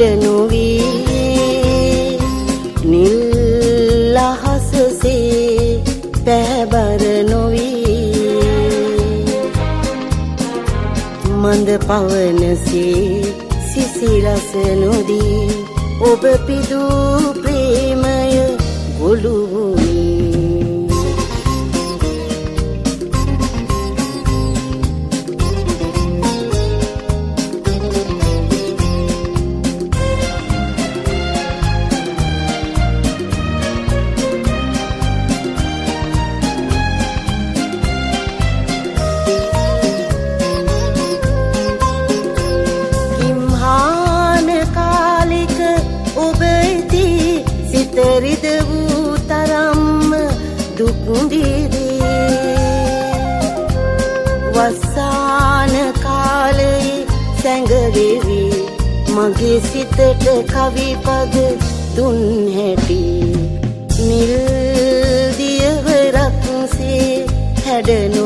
හැඩ නොවී නිල් අහසසේ පැහැබර නොවී මන්ද පවනසේ සිසිරස නොදී ඔබ පිදූ ප්‍රේමය ගොළු වුණේ රිද වූ තරම්ම දුක් දිදී වස්සාන කාලයේ සැඟවෙවි මගේ සිතට කවි පද දුන් හැටි නිල් දියවරක්සේ හැඩ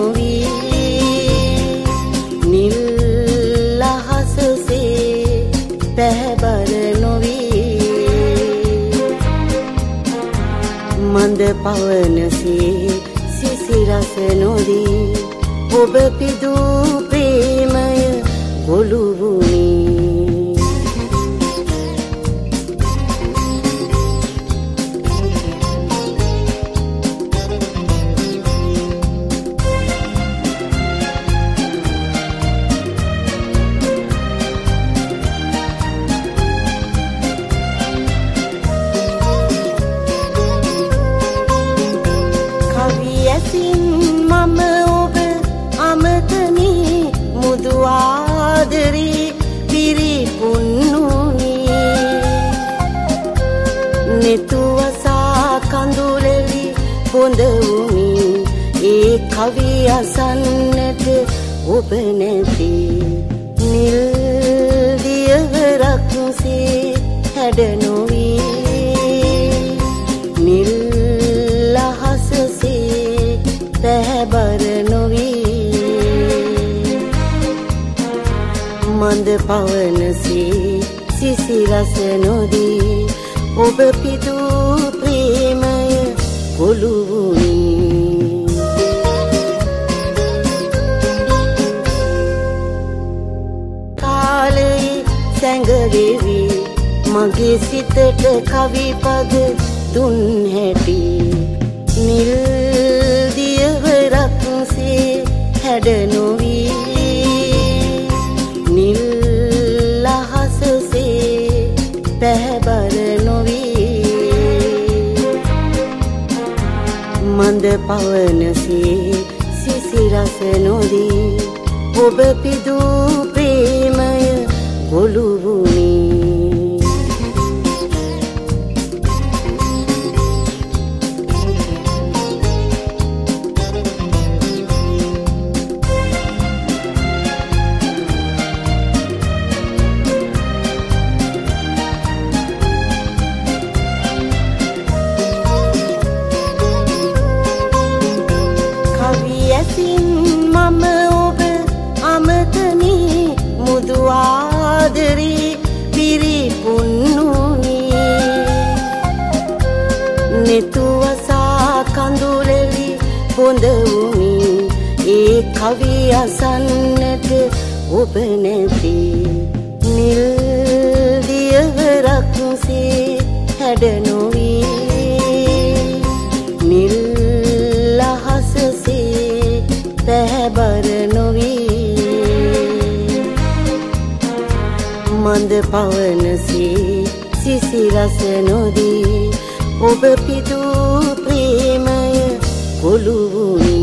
නොවී නිල් අහසසේ පැහැබර නොවී මන්ද පවනසේ සිසිරස නොදී ඔබ පිදූ ප්‍රේමය ගොළු වුණේ මම ඔබ අමතනී මුදු ආදරී පිරිපුන්නුනී නෙතුවසා කඳුලෙලි බොඳ වුණී ඒ කවි අසන්නට ඔබ නැති නිල් දියවරක්සේ හැඩ නොවී නිල් පැහැබර නොවී මන්ද පවනසේ සිසිරස නොදී ඔබ පිදූ ප්‍රේමය ගොළු වුණේ කාලයේ සැඟවෙවි මගේ සිතට කවි පද දුන් හැටි නිල් දියවරක්සේ හැඩ නොවී නිල් අහසසේ පැහැබර නොවී මන්ද පවනසේ සිසිරස නොදී ඔබ පිදූ ප්‍රේමය ගොළු වුණේ මම ඔබ අමතනී මුදු ආදරී පිරිපුන්නුනී නෙතුවසා කඳුලෙලි බොඳ වුණී ඒ කවි අසන්නට ඔබ නැති නිල් දියවරක්සේ හැඩ නොවී නිල් අහසසේ පැහැබර නොවී මන්ද පවනසේ සිසිරස නොදී ඔබ පිදූ ප්‍රේමය ගොළු වුණේ